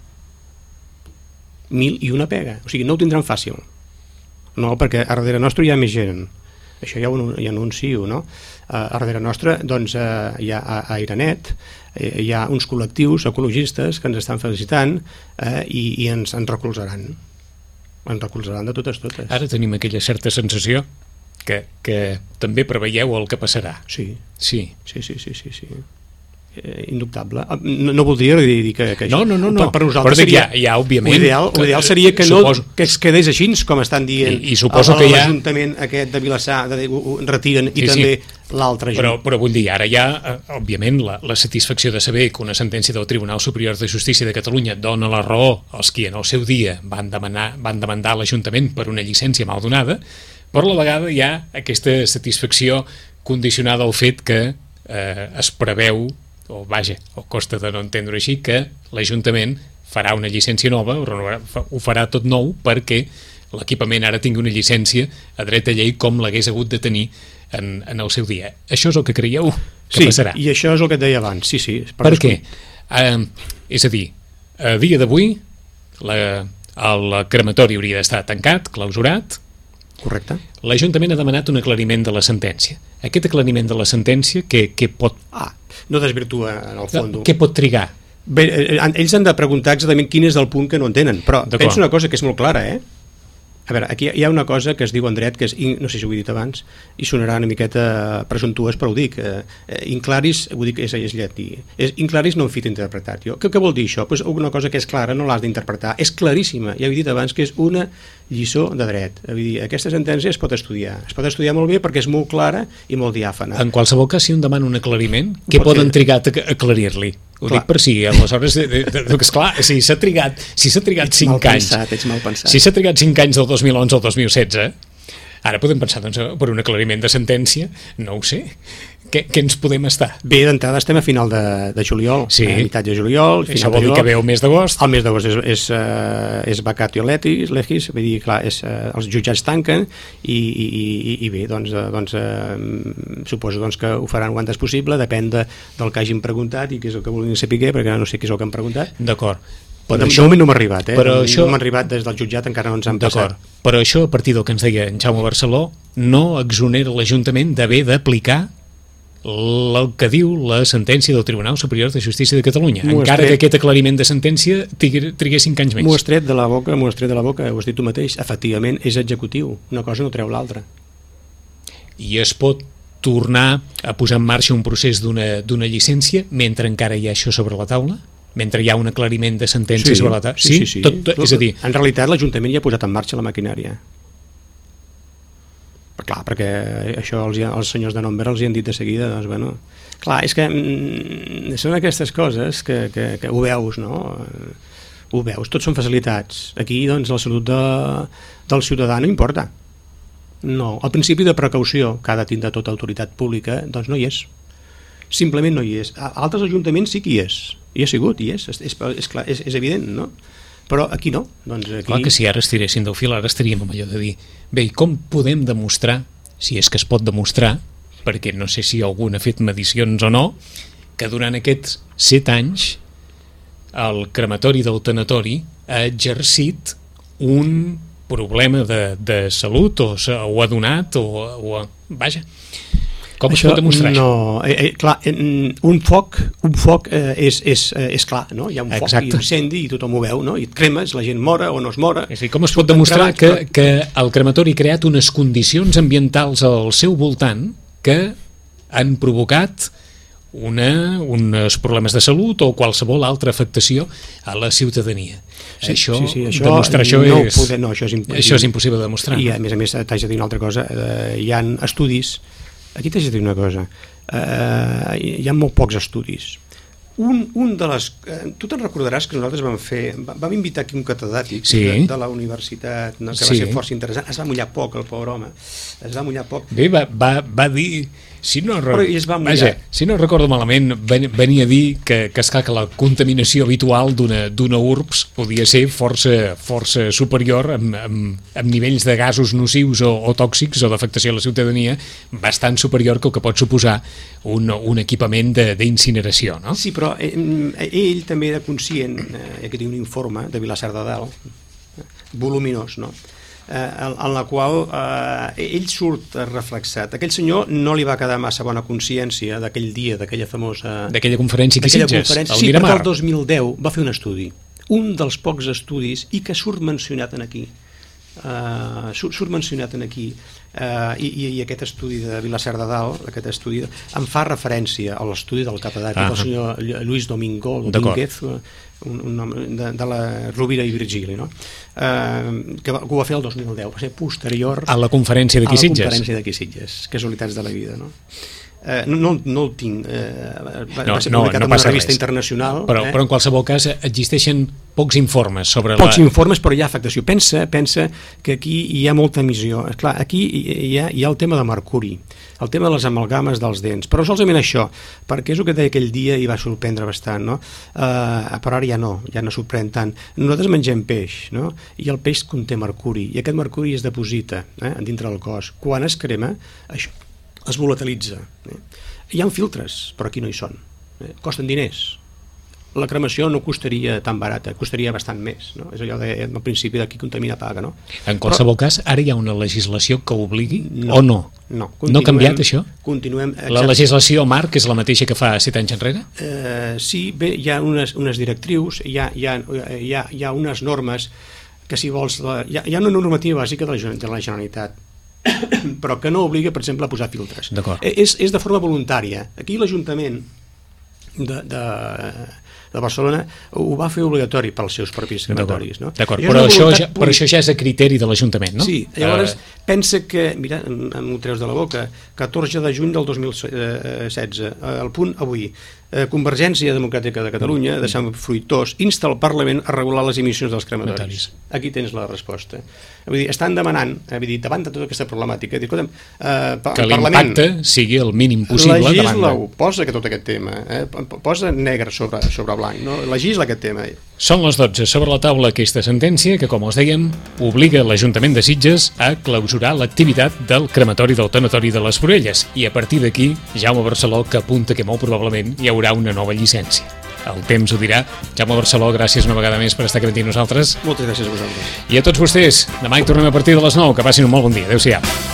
[SPEAKER 2] Mil i una pega. O sigui, no ho tindran fàcil. No, perquè a darrere nostre hi ha més gent. Això ja ho ja anuncio, no? A darrere nostre, doncs, hi ha a Airanet, hi ha uns col·lectius ecologistes que ens estan felicitant eh, i, i ens, ens recolzaran. Ens recolzaran de totes totes.
[SPEAKER 1] Ara tenim aquella certa sensació que, que també preveieu el que passarà.
[SPEAKER 2] Sí,
[SPEAKER 1] sí,
[SPEAKER 2] sí, sí, sí, sí, sí. Eh, indubtable. No, no voldria dir que, que
[SPEAKER 1] això... No, no, no, no.
[SPEAKER 2] Per, per nosaltres seria...
[SPEAKER 1] Ja, ja, òbviament...
[SPEAKER 2] L'ideal ideal seria que, suposo, no, que es quedés així, com estan dient
[SPEAKER 1] i, i suposo que ja...
[SPEAKER 2] l'Ajuntament aquest de Vilassar, de, retiren, i sí, també sí. l'altre
[SPEAKER 1] però, però vull dir, ara ja, òbviament, la, la satisfacció de saber que una sentència del Tribunal Superior de Justícia de Catalunya dona la raó als qui en el seu dia van, demanar, van demandar l'Ajuntament per una llicència mal donada, per la vegada hi ha aquesta satisfacció condicionada al fet que eh, es preveu, o vaja, o costa de no entendre així, que l'Ajuntament farà una llicència nova, ho farà tot nou perquè l'equipament ara tingui una llicència a dret a llei com l'hagués hagut de tenir en, en el seu dia. Això és el que creieu que
[SPEAKER 2] sí,
[SPEAKER 1] passarà?
[SPEAKER 2] Sí, i això és el que et deia abans, sí, sí.
[SPEAKER 1] Per, per què? Eh, és a dir, a dia d'avui el crematori hauria d'estar tancat, clausurat.
[SPEAKER 2] Correcte.
[SPEAKER 1] L'Ajuntament ha demanat un aclariment de la sentència. Aquest aclariment de la sentència, què, què pot...
[SPEAKER 2] Ah, no desvirtua, en el fons.
[SPEAKER 1] Què pot trigar?
[SPEAKER 2] Bé, ells han de preguntar exactament quin és el punt que no entenen, però penso una cosa que és molt clara, eh? A veure, aquí hi ha una cosa que es diu en dret, que és, no sé si ho he dit abans, i sonarà una miqueta presumptuós, però ho dic, eh, inclaris, ho dic, és, és llatí, és inclaris non fit interpretat. Jo, què, què vol dir això? Pues una cosa que és clara no l'has d'interpretar, és claríssima, ja he dit abans que és una lliçó de dret. Vull dir, aquesta sentència es pot estudiar, es pot estudiar molt bé perquè és molt clara i molt diàfana.
[SPEAKER 1] En qualsevol cas, si un demana un aclariment, què poden trigar a aclarir-li? Ho clar. Dic per si, aleshores, esclar, si s'ha trigat, si s'ha trigat cinc anys,
[SPEAKER 2] ets mal pensat.
[SPEAKER 1] Si s'ha trigat cinc anys del dos mil onze al dos mil setze, ara podem pensar doncs, per un aclariment de sentència, no ho sé, què, què ens podem estar?
[SPEAKER 2] Bé, d'entrada estem a final de, de juliol,
[SPEAKER 1] sí.
[SPEAKER 2] a meitat de juliol.
[SPEAKER 1] Això vol dir que ve el mes d'agost.
[SPEAKER 2] El mes d'agost és, és, uh, és vacatio legis, legis, vull dir, clar, és, uh, els jutjats tanquen i, i, i, i bé, doncs, uh, doncs uh, suposo doncs, que ho faran o antes possible, depèn de, del que hagin preguntat i què és el que vulguin saber, perquè no sé què és el que han preguntat.
[SPEAKER 1] D'acord.
[SPEAKER 2] Però això, no m'ha arribat, eh?
[SPEAKER 1] Però
[SPEAKER 2] no,
[SPEAKER 1] això,
[SPEAKER 2] no m'ha arribat des del jutjat, encara no ens han passat.
[SPEAKER 1] Però això, a partir del que ens deia en Jaume Barceló, no exonera l'Ajuntament d'haver d'aplicar el que diu la sentència del Tribunal Superior de Justícia de Catalunya, encara que aquest aclariment de sentència trigués cinc anys més.
[SPEAKER 2] M'ho has tret de la boca, m'ho has tret de la boca, ho has dit tu mateix, efectivament és executiu, una cosa no treu l'altra.
[SPEAKER 1] i es pot tornar a posar en marxa un procés d'una d'una llicència mentre encara hi ha això sobre la taula? Mentre hi ha un aclariment de sentència
[SPEAKER 2] sí,
[SPEAKER 1] sobre la taula?
[SPEAKER 2] Sí, sí, sí.
[SPEAKER 1] Tot, tot, és a dir...
[SPEAKER 2] En realitat l'Ajuntament ja ha posat en marxa la maquinària. Però, clar, perquè això els, els senyors de Nombre els hi han dit de seguida, doncs, bueno... Clar, és que mm, són aquestes coses que, que, que ho veus, no? Ho veus, tots són facilitats. Aquí, doncs, la salut de, del ciutadà no importa. No, el principi de precaució que ha de tindre tota autoritat pública, doncs no hi és. Simplement no hi és. A altres ajuntaments sí que hi és. Hi ha sigut, hi és. És, és, és, clar, és, és evident, no? Però aquí no. Doncs aquí...
[SPEAKER 1] Clar que si ara estiressin del fil, ara estaríem amb allò de dir bé, i com podem demostrar, si és que es pot demostrar, perquè no sé si algú ha fet medicions o no, que durant aquests set anys el crematori del tanatori ha exercit un problema de, de salut o, o ha donat o, o vaja, com això, es pot demostrar
[SPEAKER 2] no, això? Eh, eh, clar, un foc, un foc eh, és, és, eh, és clar, no? Hi ha un foc, Exacte. I un incendi i tothom ho veu, no? I et cremes, la gent mora o no es mora.
[SPEAKER 1] És a dir, com es pot demostrar cremats, que, però... que el crematori ha creat unes condicions ambientals al seu voltant que han provocat una, uns problemes de salut o qualsevol altra afectació a la ciutadania.
[SPEAKER 2] Sí,
[SPEAKER 1] això,
[SPEAKER 2] sí, sí, això,
[SPEAKER 1] demostrar això,
[SPEAKER 2] no
[SPEAKER 1] és,
[SPEAKER 2] poder, no, això, és impossible.
[SPEAKER 1] això és impossible de demostrar.
[SPEAKER 2] I a més a més t'haig de dir una altra cosa, eh, hi ha estudis, aquí t'haig de dir una cosa, eh, hi ha molt pocs estudis. Un, un de les... Eh, tu te'n recordaràs que nosaltres vam fer... Vam invitar aquí un catedràtic
[SPEAKER 1] sí.
[SPEAKER 2] de, de la universitat, no, que sí. va ser força interessant. Es va mullar poc, el pobre home. Es va mullar poc.
[SPEAKER 1] Bé, va, va, va dir... Si no,
[SPEAKER 2] Però es va mullar.
[SPEAKER 1] Vaja, si no recordo malament, venia a dir que, que, esclar, que la contaminació habitual d'una urbs podia ser força, força superior amb, amb, amb nivells de gasos nocius o, o tòxics o d'afectació a la ciutadania bastant superior que el que pot suposar un, un equipament d'incineració, no?
[SPEAKER 2] Sí, però eh, ell també era conscient, eh, que té un informe de Vilassar de Dalt, voluminós, no?, Eh, en, en la qual eh, ell surt reflexat. Aquell senyor no li va quedar massa bona consciència d'aquell dia, d'aquella famosa...
[SPEAKER 1] D'aquella conferència que Sitges,
[SPEAKER 2] al sí, Miramar. Sí, perquè el dos mil deu va fer un estudi, un dels pocs estudis, i que surt mencionat en aquí. Uh, surt, surt mencionat en aquí. Uh, i, i aquest estudi de Vilassar de Dalt, aquest estudi, em fa referència a l'estudi del catedràtic, ah, el senyor Lluís Domingo, Domínguez, un, un nom de, de la Rovira i Virgili, no? Uh, que, va, que ho va fer el dos mil deu, va ser posterior
[SPEAKER 1] a la conferència d'aquí Sitges.
[SPEAKER 2] A la conferència d'aquí Sitges, casualitats de la vida, no? Eh, no, no, no el tinc, eh, va,
[SPEAKER 1] no,
[SPEAKER 2] va ser
[SPEAKER 1] no,
[SPEAKER 2] publicat
[SPEAKER 1] no
[SPEAKER 2] en una revista
[SPEAKER 1] res.
[SPEAKER 2] internacional,
[SPEAKER 1] però,
[SPEAKER 2] eh?
[SPEAKER 1] però en qualsevol cas existeixen pocs informes sobre
[SPEAKER 2] pocs
[SPEAKER 1] la...
[SPEAKER 2] informes, però hi ha afectació. Pensa, pensa que aquí hi ha molta emissió. Clar, aquí hi ha, hi ha el tema de mercuri, el tema de les amalgames dels dents, però solament això, perquè és el que deia aquell dia i va sorprendre bastant, no? Eh, però ara ja no, ja no sorprèn tant. Nosaltres mengem peix, no? I el peix conté mercuri, i aquest mercuri es deposita, eh, dintre del cos. Quan es crema, això es volatilitza. Eh? Hi ha filtres, però aquí no hi són. Eh? Costen diners. La cremació no costaria tan barata, costaria bastant més, no? És allò de, al principi de qui contamina paga, no?
[SPEAKER 1] En qualsevol però, cas, ara hi ha una legislació que obligui
[SPEAKER 2] no,
[SPEAKER 1] o no?
[SPEAKER 2] No,
[SPEAKER 1] no ha canviat això?
[SPEAKER 2] Continuem...
[SPEAKER 1] Exacte. La legislació marc és la mateixa que fa set anys enrere?
[SPEAKER 2] Eh, sí, bé, hi ha unes, unes directrius, hi ha, hi, ha, hi, ha, hi ha unes normes que, si vols, la, hi, ha, hi ha una normativa bàsica de la, de la Generalitat, però que no obliga, per exemple, a posar filtres. És, és de forma voluntària. Aquí l'Ajuntament de, de, de Barcelona ho va fer obligatori pels seus propis crematoris, no?
[SPEAKER 1] D'acord, però, això ja, però això ja és a criteri de l'Ajuntament, no?
[SPEAKER 2] Sí, llavors uh... pensa que, mira, em ho treus de la boca, catorze de juny del dos mil setze, el punt avui, eh, Convergència Democràtica de Catalunya, de Sant Fruitós, insta el Parlament a regular les emissions dels crematoris. Aquí tens la resposta. Vull dir, estan demanant, vull dir, davant de tota aquesta problemàtica, dir, escolta'm, eh,
[SPEAKER 1] que l'impacte sigui el mínim possible.
[SPEAKER 2] Legisla-ho, posa que tot aquest tema, eh, posa negre sobre, sobre blanc, no? Legisla aquest tema.
[SPEAKER 1] Són les dotze, sobre la taula aquesta sentència que, com us dèiem, obliga l'Ajuntament de Sitges a clausurar l'activitat del crematori del tanatori de les Forelles, i a partir d'aquí, Jaume Barceló, que apunta que molt probablement hi haurà una nova llicència. El temps ho dirà. Jaume Barceló, gràcies una vegada més per estar aquí amb nosaltres.
[SPEAKER 2] Moltes gràcies a vosaltres.
[SPEAKER 1] I a tots vostès, demà hi tornem a partir de les nou. Que passin un molt bon dia. Adéu-siau.